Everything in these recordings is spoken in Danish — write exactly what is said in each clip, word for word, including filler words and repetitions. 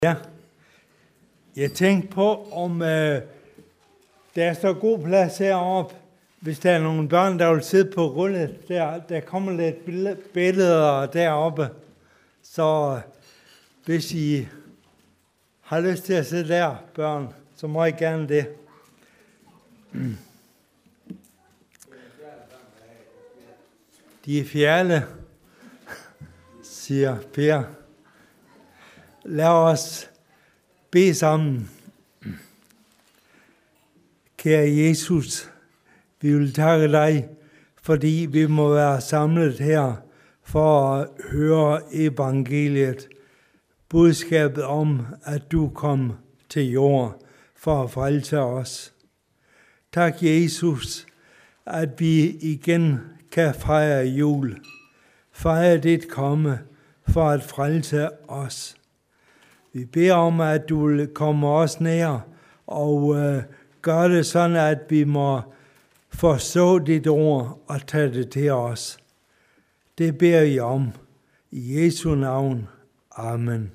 Ja, jeg tænkte på, om øh, der er så god plads heroppe, hvis der er nogle børn, der vil sidde på rullet. Der, der kommer lidt billeder deroppe, så hvis I har lyst til at sidde der, børn, så må I gerne det. De er fjerde, siger Per. Lad os bede sammen. Kære Jesus, vi vil takke dig, fordi vi må være samlet her for at høre evangeliet. Budskabet om, at du kom til jord for at frelse os. Tak, Jesus, at vi igen kan fejre jul. Fejre dit komme for at frelse os. Vi beder om, at du vil komme os nær og øh, gøre det sådan, at vi må forstå dit ord og tage det til os. Det beder vi om. I Jesu navn. Amen.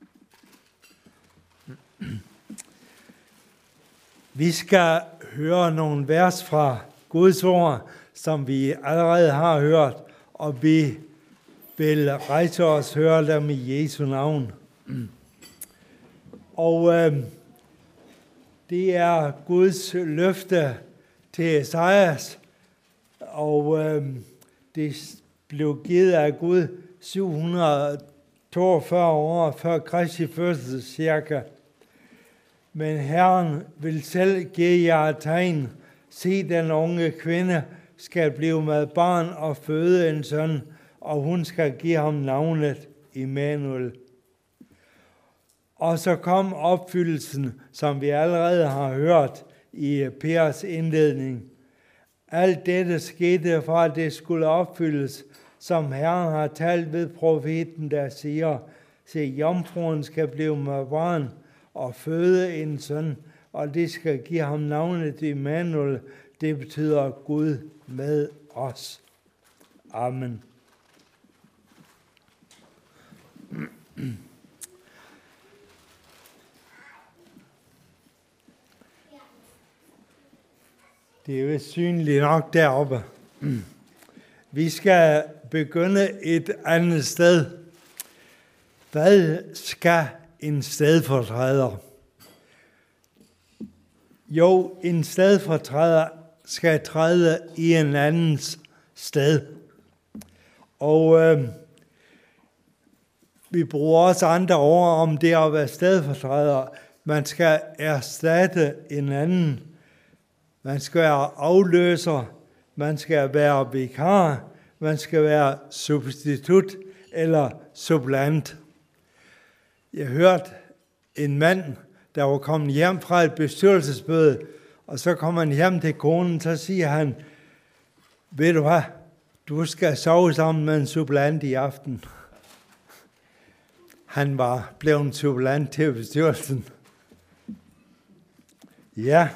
Vi skal høre nogle vers fra Guds ord, som vi allerede har hørt, og vi vil rejse os og høre dem i Jesu navn. Og øh, det er Guds løfte til Esajas, og øh, det blev givet af Gud syv hundrede og toogfyrre år før Kristi fødsel cirka. Men Herren vil selv give jer et tegn. Se, den unge kvinde skal blive med barn og føde en søn, og hun skal give ham navnet Immanuel. Og så kom opfyldelsen, som vi allerede har hørt i Pers indledning. Alt dette skete for, at det skulle opfyldes, som Herren har talt ved profeten, der siger, se, jomfruen skal blive med barn og føde en søn, og det skal give ham navnet Immanuel. Det betyder Gud med os. Amen. Det er vist synligt nok deroppe. Vi skal begynde et andet sted. Hvad skal en stedfortræder? Jo, en stedfortræder skal træde i en andens sted. Og øh, vi bruger også andre ord om det at være stedfortræder. Man skal erstatte en anden. Man skal være afløser, man skal være vikar, man skal være substitut eller supplant. Jeg hørte en mand, der var kommet hjem fra et bestyrelsesmøde, og så kom han hjem til konen, så siger han, ved du hvad, du skal sove sammen med en supplant i aften. Han var blevet supplant til bestyrelsen. Ja.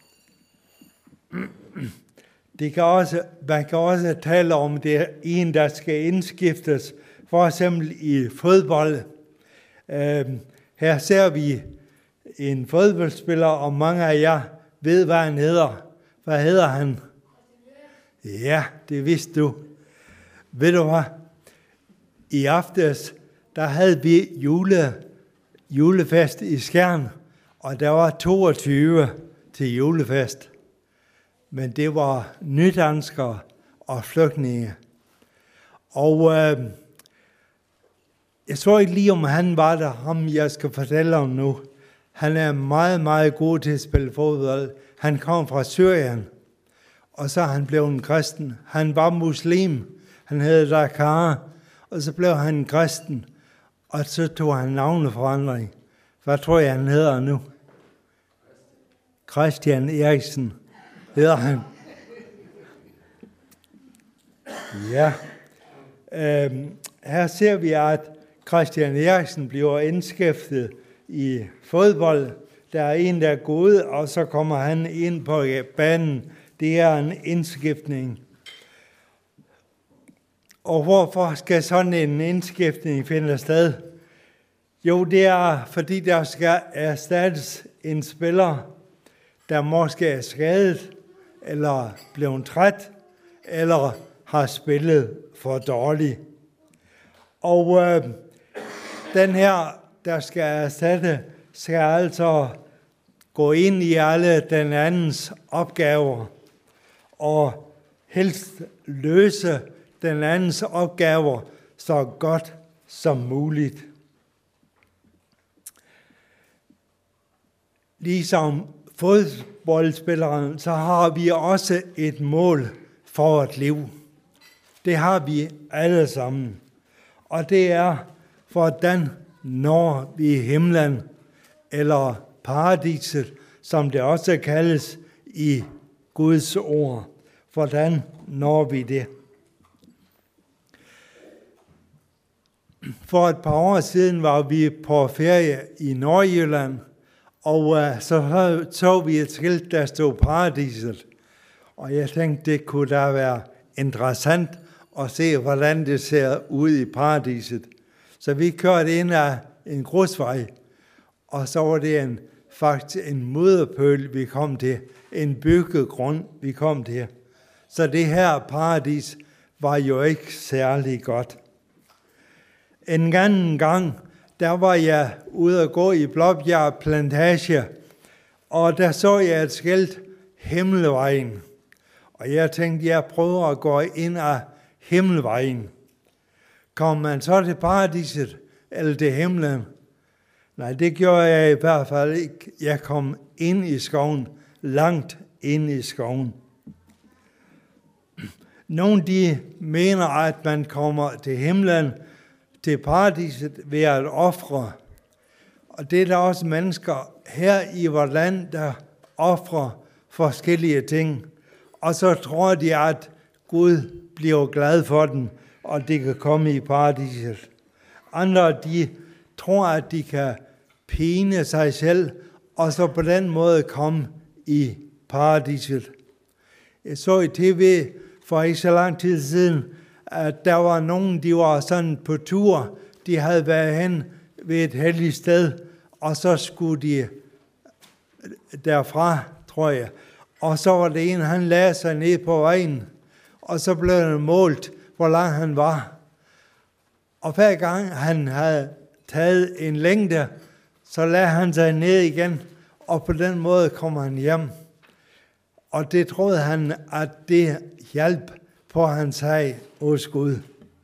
Det kan også, man kan også tale om, det er en, der skal indskiftes, for eksempel i fodbold. Øh, her ser vi en fodboldspiller, og mange af jer ved, hvad han hedder. Hvad hedder han? Ja, det vidste du. Ved du hvad? I aftes, der havde vi jule, julefest i Skjern, og der var toogtyve til julefest. Men det var nydanskere og flygtninge. Og øh, jeg så ikke lige, om han var der, ham jeg skal fortælle om nu. Han er meget, meget god til at spille fodbold. Han kom fra Syrien, og så er han blevet en kristen. Han var muslim. Han hed Dakar, og så blev han en kristen. Og så tog han navneforandring. Hvad tror jeg, han hedder nu? Christian Eriksen. Hedder han. Ja. Øhm, her ser vi, at Christian Eriksen bliver indskiftet i fodbold. Der er en, der er god, og så kommer han ind på banen. Det er en indskiftning. Og hvorfor skal sådan en indskiftning finde sted? Jo, det er, fordi der skal erstattes en spiller, der måske er skadet, eller blevet træt, eller har spillet for dårligt. Og øh, den her, der skal erstatte, skal altså gå ind i alle den andens opgaver, og helst løse den andens opgaver så godt som muligt. Ligesom fodboldspilleren, så har vi også et mål for et liv. Det har vi alle sammen. Og det er, hvordan når vi himlen, eller paradiset, som det også kaldes i Guds ord. Hvordan når vi det? For et par år siden var vi på ferie i Nordjylland, og uh, så så vi et skilt, der stod paradiset. Og jeg tænkte, det kunne da være interessant at se, hvordan det ser ud i paradiset. Så vi kørte ind ad en grusvej, og så var det en, faktisk en mudderpøl, vi kom til. En byggegrund, vi kom til. Så det her paradis var jo ikke særlig godt. En anden gang, der var jeg ude at gå i Blåbjerg Plantage, og der så jeg et skilt, Himmelvejen. Og jeg tænkte, jeg prøver at gå ind ad Himmelvejen. Kom man så til paradiset, eller til himlen? Nej, det gjorde jeg i hvert fald ikke. Jeg kom ind i skoven, langt ind i skoven. Nogle de mener, at man kommer til himlen, til paradiset ved at ofre. Og det er der også mennesker her i vores land, der ofrer forskellige ting. Og så tror de, at Gud bliver glad for dem, og de kan komme i paradiset. Andre, de tror, at de kan pine sig selv, og så på den måde komme i paradiset. Jeg så i tv for ikke så lang tid siden, at der var nogen, de var sådan på tur, de havde været hen ved et helligt sted, og så skulle de derfra, tror jeg. Og så var det en, han lagde sig ned på vejen, og så blev han målt, hvor lang han var. Og hver gang han havde taget en længde, så lagde han sig ned igen, og på den måde kom han hjem. Og det troede han, at det hjalp på hans sag hos Gud.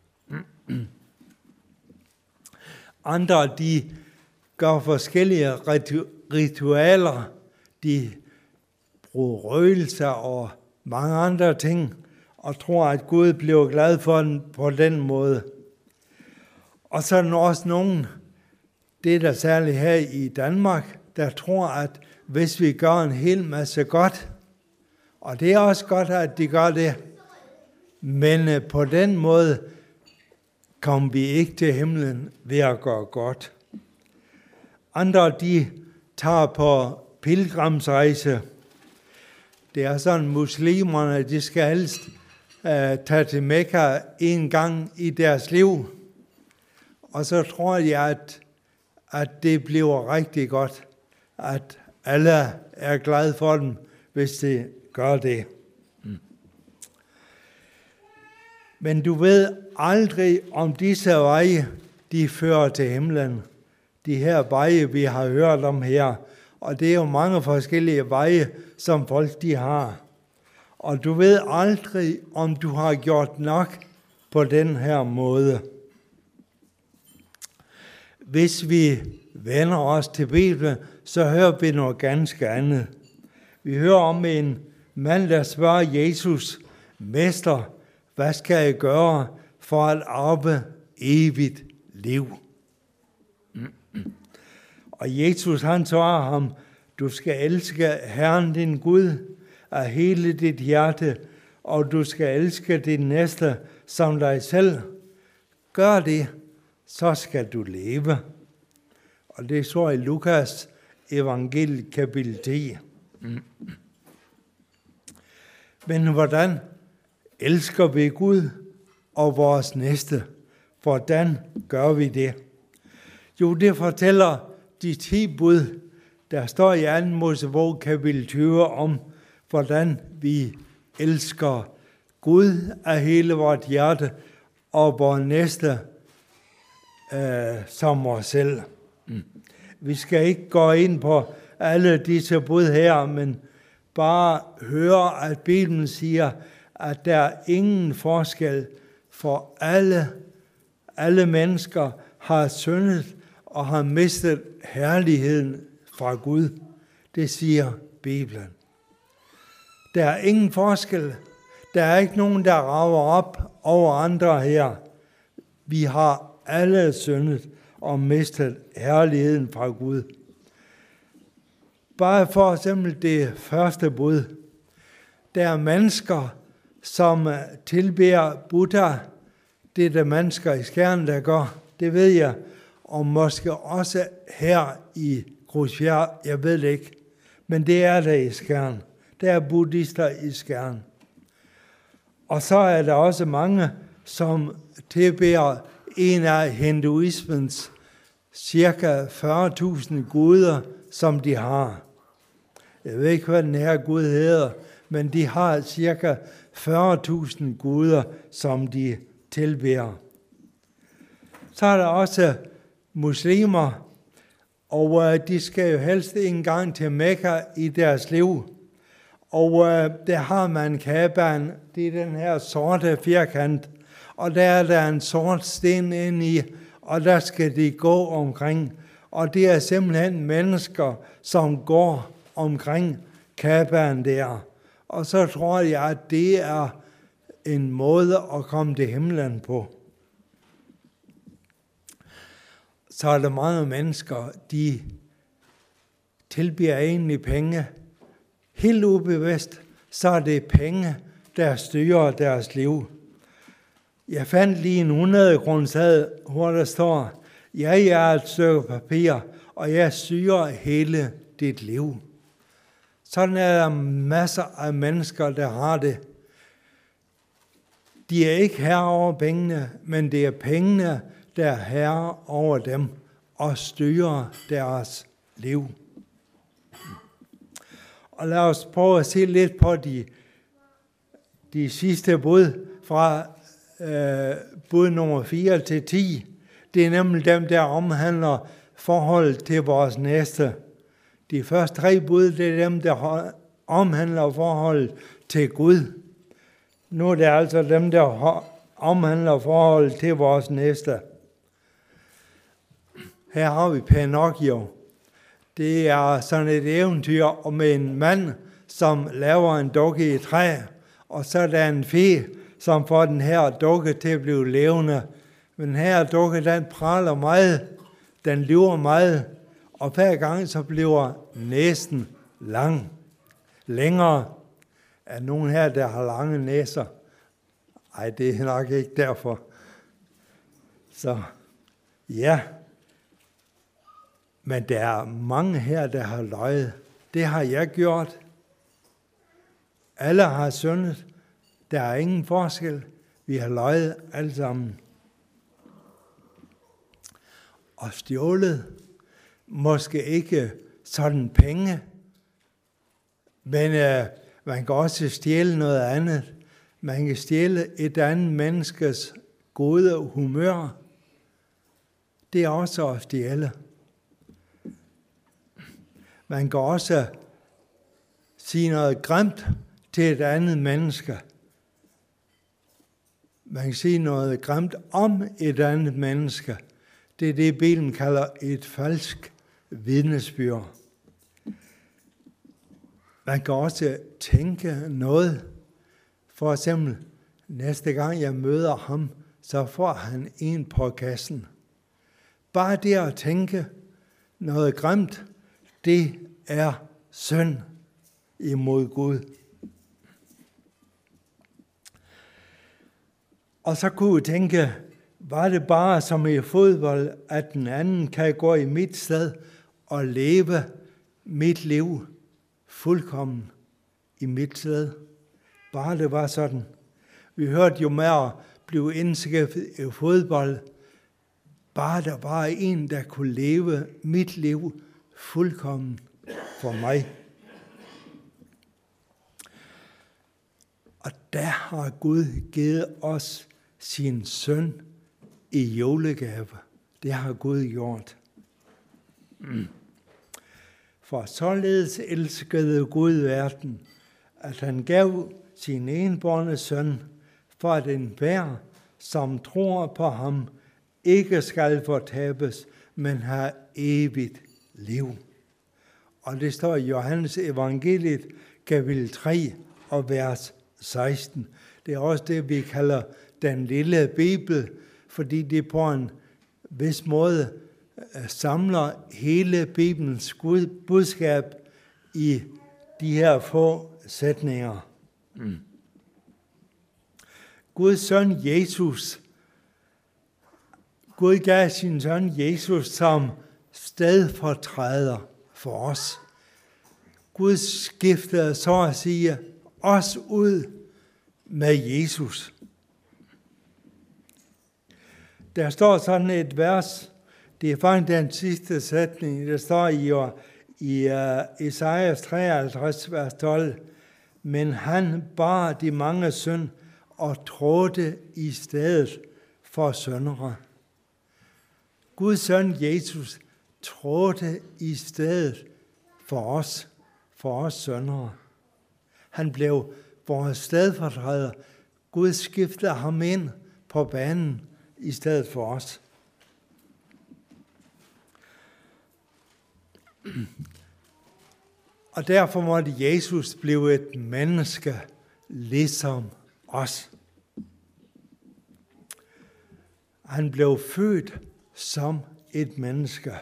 Andre, de gør forskellige ritualer. De bruger røgelser og mange andre ting, og tror, at Gud bliver glad for den på den måde. Og så er der også nogen, det er der særligt her i Danmark, der tror, at hvis vi gør en hel masse godt, og det er også godt, at de gør det, men på den måde kommer vi ikke til himlen ved at gøre godt. Andre, de tager på pilgrimsrejse. Det er sådan, muslimerne, de skal helst uh, tage til Mekka en gang i deres liv. Og så tror jeg, at, at det bliver rigtig godt, at alle er glade for dem, hvis de gør det. Mm. Men du ved aldrig, om disse veje, de fører til himlen. De her veje, vi har hørt om her. Og det er jo mange forskellige veje, som folk de har. Og du ved aldrig, om du har gjort nok på den her måde. Hvis vi vender os til Bibelen, så hører vi noget ganske andet. Vi hører om en mand, der spørger Jesus, Mester, hvad skal jeg gøre for at arve evigt liv? Og Jesus han svarer ham, du skal elske Herren din Gud af hele dit hjerte, og du skal elske din næste som dig selv. Gør det, så skal du leve. Og det står i Lukas evangeliet kapitel ti. Men hvordan elsker vi Gud og vores næste? Hvordan gør vi det? Jo, det fortæller de ti bud, der står i anden Mosebog kapitel tyve om, hvordan vi elsker Gud af hele vort hjerte og vores næste øh, som os selv. Mm. Vi skal ikke gå ind på alle disse bud her, men bare høre, at Bibelen siger, at der er ingen forskel, for alle, alle mennesker har syndet og har mistet herligheden fra Gud. Det siger Bibelen. Der er ingen forskel. Der er ikke nogen, der rager op over andre her. Vi har alle syndet og mistet herligheden fra Gud. Bare for eksempel det første bud. Der er mennesker, som tilbeder Buddha. Det er der mennesker i Skjern, der gør. Det ved jeg. Og måske også her i Grusbjerg. Jeg ved det ikke. Men det er der i Skjern. Der er buddhister i Skjern. Og så er der også mange, som tilbeder en af hinduismens cirka fyrre tusind guder, som de har. Jeg ved ikke, hvad den her gud hedder, men de har cirka fyrre tusind guder, som de tilbeder. Så er der også muslimer, og de skal jo helst en gang til Mekka i deres liv. Og der har man Kabaen, det er den her sorte firkant, og der er der en sort sten inde i, og der skal de gå omkring. Og det er simpelthen mennesker, som går omkring Kabaen der. Og så tror jeg, at det er en måde at komme til himlen på. Så er der mange mennesker, de tilbyder egentlig penge. Helt ubevidst, så er det penge, der styrer deres liv. Jeg fandt lige en hundrede kroner, hvor der står, jeg er et stykke papir, og jeg styrer hele dit liv. Sådan er der masser af mennesker, der har det. De er ikke herre over pengene, men det er pengene, der er herre over dem og styrer deres liv. Og lad os prøve at se lidt på de, de sidste bud fra øh, bud nummer fire til ti. Det er nemlig dem, der omhandler forholdet til vores næste. De første tre bud, det er dem, der omhandler forholdet til Gud. Nu er det altså dem, der omhandler forholdet til vores næste. Her har vi Pinocchio. Det er sådan et eventyr om en mand, som laver en dukke i træ, og så er der en fe, som får den her dukke til at blive levende. Men den her dukke, den praler meget, den lyver meget, og hver gang så bliver næsen lang. Længere er nogen her, der har lange næser. Ej, det er nok ikke derfor. Så ja. Men der er mange her, der har løjet. Det har jeg gjort. Alle har syndet. Der er ingen forskel. Vi har løjet alle sammen. Og stjålet. Måske ikke sådan penge. Men øh, man kan også stjæle noget andet. Man kan stjæle et andet menneskes gode humør. Det er også at stjæle. Man kan også sige noget grimt til et andet menneske. Man kan sige noget grimt om et andet menneske. Det er det, Bibelen kalder et falsk vidnesbyrd. Man kan også tænke noget. For eksempel, næste gang jeg møder ham, så får han en på kassen. Bare det at tænke noget grimt, det er synd imod Gud. Og så kunne vi tænke, var det bare som i fodbold, at den anden kan gå i mit sted og leve mit liv fuldkommen i mit sted? Bare det var sådan. Vi hørte jo med at blive indskrevet i fodbold. bare der var en, der kunne leve mit liv fuldkommen for mig. Og der har Gud givet os sin søn i julegave. Det har Gud gjort. For således elskede Gud verden, at han gav sin enbårne søn, for at enhver, som tror på ham, ikke skal fortabes, men have evigt liv. Og det står i Johannes evangeliet, kapitel tre og vers seksten. Det er også det, vi kalder den lille Bibel, fordi det på en vis måde samler hele Bibelens budskab i de her få sætninger. Mm. Guds søn Jesus, Gud gav sin søn Jesus som stedfortræder for os. Gud skiftede så at sige os ud med Jesus. Der står sådan et vers, det er faktisk den sidste sætning, der står i, i uh, Esajas treoghalvtreds, vers tolv. Men han bar de mange synd og trådte i stedet for syndere. Guds søn Jesus trådte i stedet for os, for os syndere. Han blev vores stedfortræder. Gud skiftede ham ind på banen i stedet for os. Og derfor måtte Jesus blive et menneske ligesom os. Han blev født som et menneske.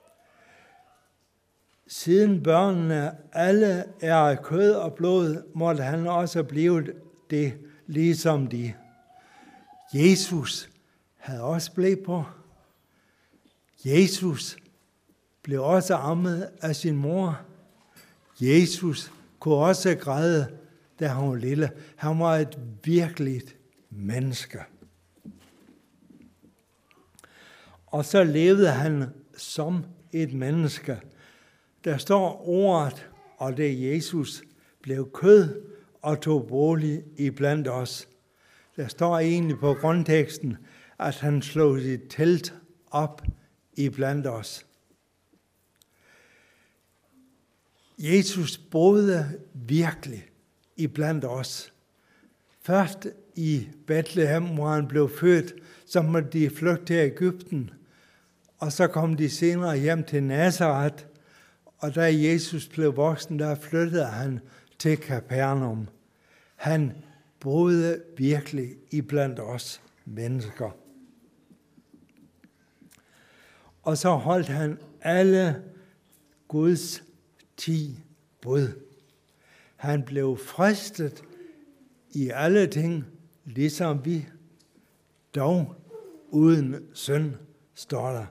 Siden børnene alle er af kød og blod, måtte han også blive det ligesom de. Jesus havde også blæ på. Jesus blev også ammet af sin mor. Jesus kunne også græde, da han var lille. Han var et virkeligt menneske. Og så levede han som et menneske. Der står ordet, og det er Jesus, blev kød og tog bolig iblandt os. Der står egentlig på grundteksten, at han slog sit telt op iblandt os. Jesus boede virkelig iblandt os. Først i Bethlehem, hvor han blev født, så måtte de flygte til Egypten, og så kom de senere hjem til Nazareth, og da Jesus blev voksen, der flyttede han til Kapernaum. Han boede virkelig iblandt os mennesker. Og så holdt han alle Guds ti bud. Han blev fristet i alle ting, ligesom vi, dog uden synd, står der.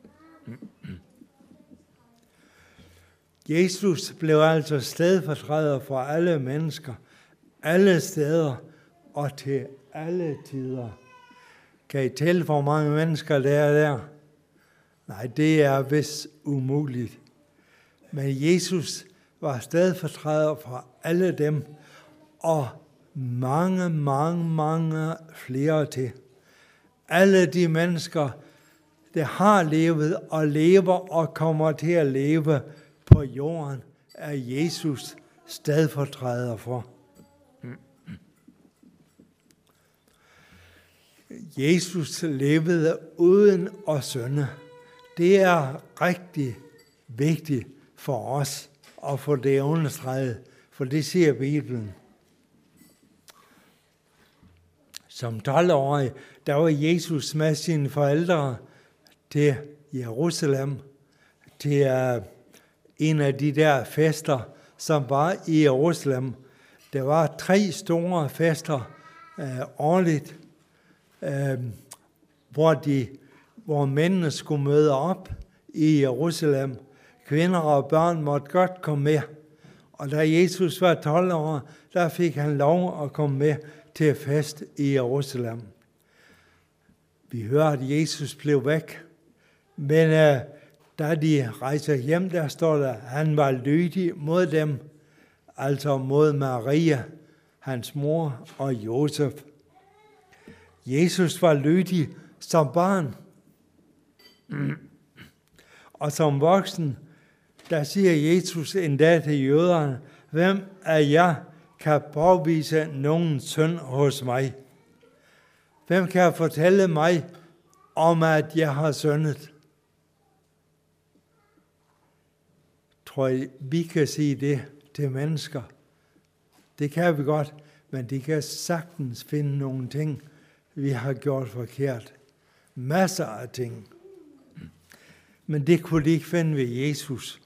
Jesus blev altså stedfortræder for alle mennesker, alle steder og til alle tider. Kan I tælle, hvor mange mennesker der er der? Nej, det er vist umuligt. Men Jesus var stedfortræder for alle dem, og mange, mange, mange flere til. Alle de mennesker, der har levet og lever og kommer til at leve på jorden, er Jesus stedfortræder for. Jesus levede uden at synde. Det er rigtig vigtigt for os at få det understreget, for det siger Bibelen. Som tolv-årig, der var Jesus med sine forældre til Jerusalem, til uh, en af de der fester, som var i Jerusalem. Der var tre store fester uh, årligt, uh, hvor, de, hvor mændene skulle møde op i Jerusalem. Kvinder og børn måtte godt komme med. Og da Jesus var tolv år, der fik han lov at komme med til fest i Jerusalem. Vi hører, at Jesus blev væk Men øh, da de rejser hjem, der står der, han var lydig mod dem, altså mod Maria, hans mor og Josef. Jesus var lydig som barn. Og som voksen, der siger Jesus endda til jøderne, hvem af jer kan påvise nogen synd hos mig? Hvem kan fortælle mig om, at jeg har syndet? Tror I, vi kan sige det til mennesker? Det kan vi godt, men de kan sagtens finde nogle ting, vi har gjort forkert. Masser af ting. Men det kunne de ikke finde ved Jesus.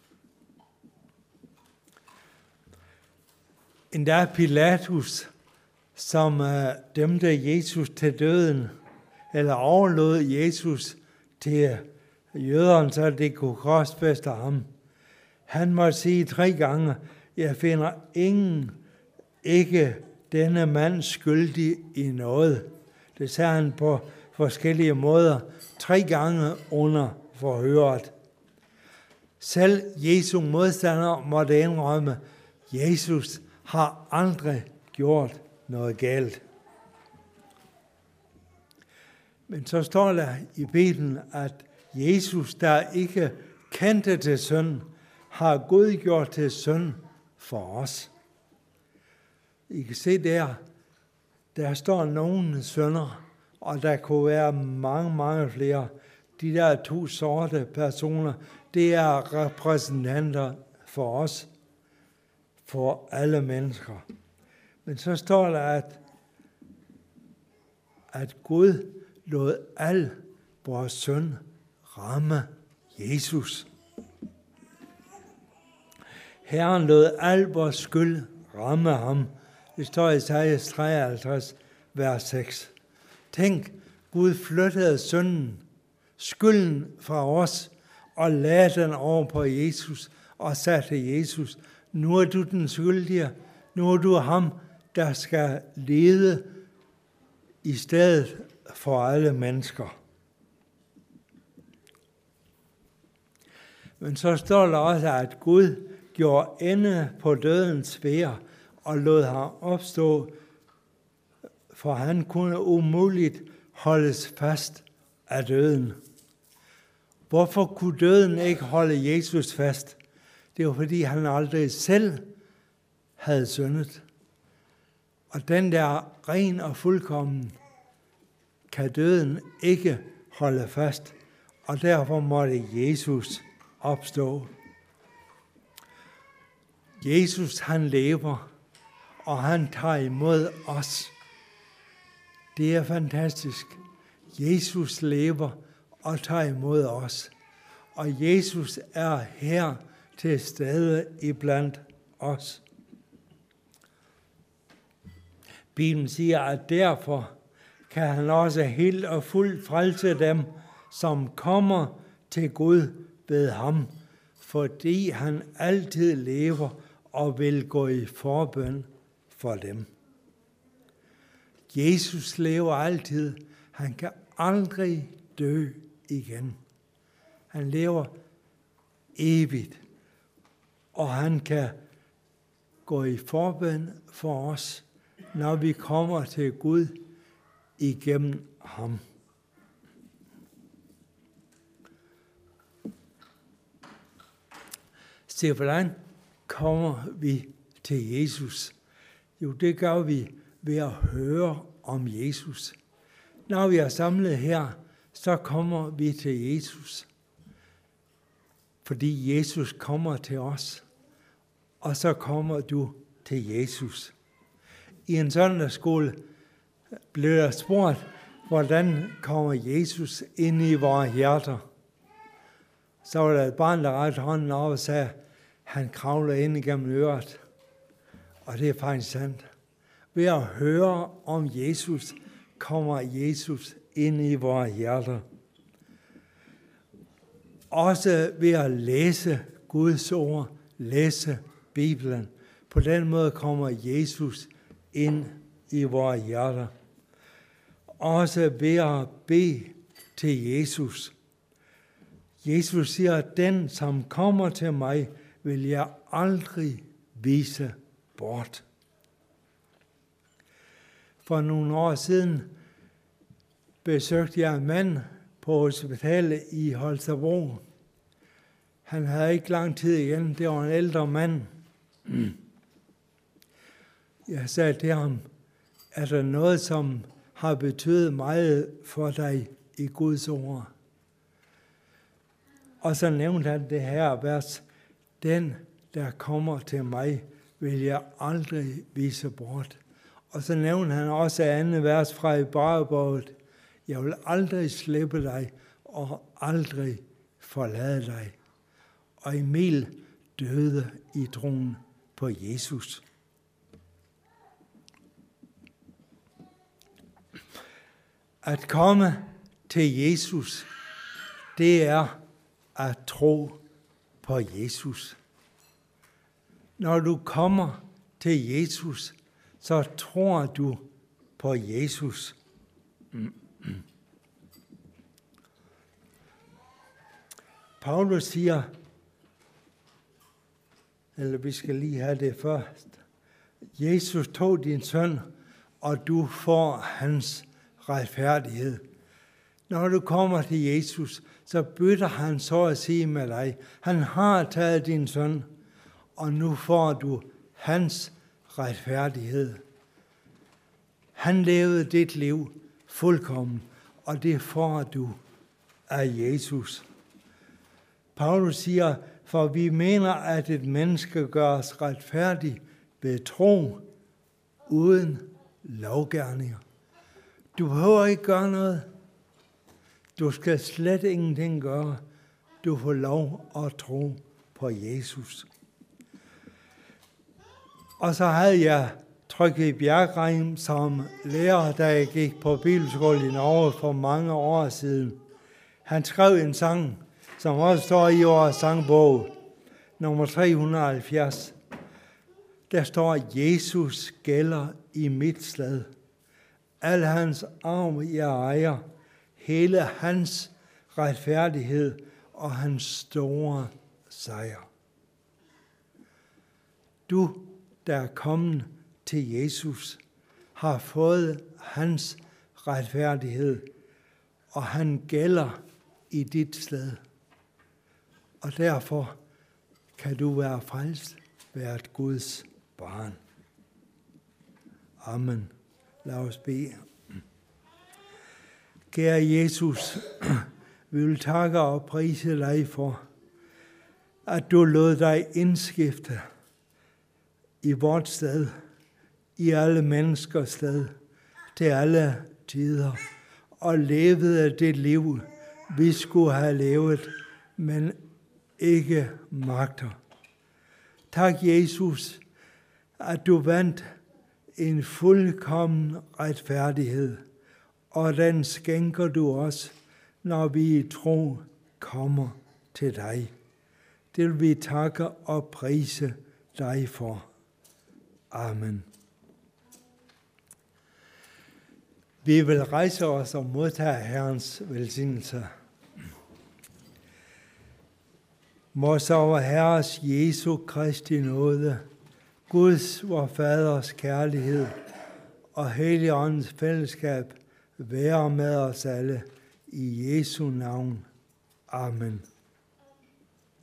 Endda Pilatus, som uh, dømte Jesus til døden, eller overlod Jesus til jøderne, så det kunne korsfæste ham. Han måtte sige tre gange, jeg finder ingen, ikke denne mand skyldig i noget. Det sagde han på forskellige måder, tre gange under forhøret. Selv Jesu modstander måtte indrømme, Jesus har aldrig gjort noget galt. Men så står der i Bibelen, at Jesus, der ikke kendte til synd, har Gud gjort til synd for os. I kan se der, der står nogle synder, og der kunne være mange, mange flere. De der to sorte personer, det er repræsentanter for os, for alle mennesker. Men så står der, at, at Gud lod al vores synd ramme Jesus. Herren lod al vores skyld ramme ham. Det står i Esajas treoghalvtreds, vers seks. Tænk, Gud flyttede synden, skylden fra os, og lagde den over på Jesus, og sagde til Jesus, nu er du den skyldige, nu er du ham, der skal lede i stedet for alle mennesker. Men så står der også, at Gud gjorde ende på dødens vær og lod ham opstå, for han kunne umuligt holdes fast af døden. Hvorfor kunne døden ikke holde Jesus fast? Det var, fordi han aldrig selv havde syndet. Og den der ren og fuldkommen kan døden ikke holde fast, og derfor måtte Jesus opstå. Jesus, han lever, og han tager imod os. Det er fantastisk. Jesus lever og tager imod os. Og Jesus er her til stede iblandt os. Bibelen siger, at derfor kan han også helt og fuldt frelse dem, som kommer til Gud ved ham, fordi han altid lever og vil gå i forbøn for dem. Jesus lever altid. Han kan aldrig dø igen. Han lever evigt, og han kan gå i forbøn for os, når vi kommer til Gud igennem ham. Se, hvordan kommer vi til Jesus? Jo, det gør vi ved at høre om Jesus. Når vi er samlet her, så kommer vi til Jesus. Fordi Jesus kommer til os, og så kommer du til Jesus. I en søndagsskole blev der spurgt, hvordan kommer Jesus ind i vores hjerter? Så var der et barn, der rakte hånden op og sagde, han kravler ind igennem øret. Og det er faktisk sandt. Ved at høre om Jesus, kommer Jesus ind i vores hjerter. Også ved at læse Guds ord, læse Bibelen. På den måde kommer Jesus ind i vores hjerter. Også ved at bede til Jesus. Jesus siger, at den, som kommer til mig, vil jeg aldrig vise bort. For nogle år siden besøgte jeg en mand på hospitalet i Holstebro. Han havde ikke lang tid igen. Det var en ældre mand. Jeg sagde til ham, er der noget, som har betydet meget for dig i Guds ord? Og så nævnte han det her vers, den, der kommer til mig, vil jeg aldrig vise bort. Og så nævnte han også andet vers fra Hebræerbrevet, jeg vil aldrig slippe dig og aldrig forlade dig. Og Emil døde i troen på Jesus. At komme til Jesus, det er at tro på Jesus. Når du kommer til Jesus, så tror du på Jesus. Paulus siger, eller vi skal lige have det først. Jesus tog din søn, og du får hans retfærdighed. Når du kommer til Jesus, så bytter han så at sige med dig. Han har taget din søn, og nu får du hans retfærdighed. Han levede dit liv fuldkommen, og det får du af Jesus. Paulus siger, for vi mener, at et menneske gøres retfærdig ved tro, uden lovgerninger. Du behøver ikke gøre noget. Du skal slet ingenting gøre. Du får lov at tro på Jesus. Og så havde jeg Trygve Bjergreim som lærer, da jeg gik på bibelskole i Norge for mange år siden. Han skrev en sang, som også står i vores sangbog, nummer tre hundrede og halvfjerds. Der står, Jesus gælder i mit sted. Al hans arm jeg ejer, hele hans retfærdighed og hans store sejr. Du, der er kommet til Jesus, har fået hans retfærdighed, og han gælder i dit sted. Og derfor kan du være frelst, være et Guds barn. Amen. Lad os bede. Kære Jesus, vi vil takke og prise dig for, at du lod dig indskifte i vort sted, i alle menneskers sted, til alle tider, og levede det liv, vi skulle have levet, men ikke magter. Tak, Jesus, at du vandt en fuldkommen retfærdighed, og den skænker du os, når vi i tro kommer til dig. Det vil vi takke og prise dig for. Amen. Vi vil rejse os og modtage Herrens velsignelse. Må så vor Herres Jesu Kristi nåde, Guds vor Faders kærlighed og Helligåndens fællesskab være med os alle i Jesu navn. Amen.